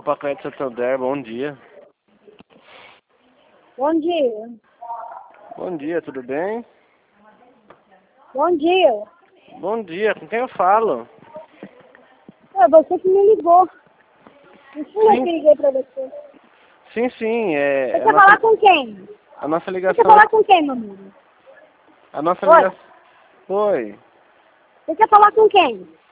Pacote Santander, bom dia. Bom dia. Bom dia, tudo bem? Bom dia. Bom dia, com quem eu falo? É você que me ligou. Não fui eu Sim. que liguei pra você. Sim, Você quer falar com quem? a nossa Você ligação... quer falar com quem, meu amigo? A nossa Oi? ligação... Oi. Você quer falar com quem?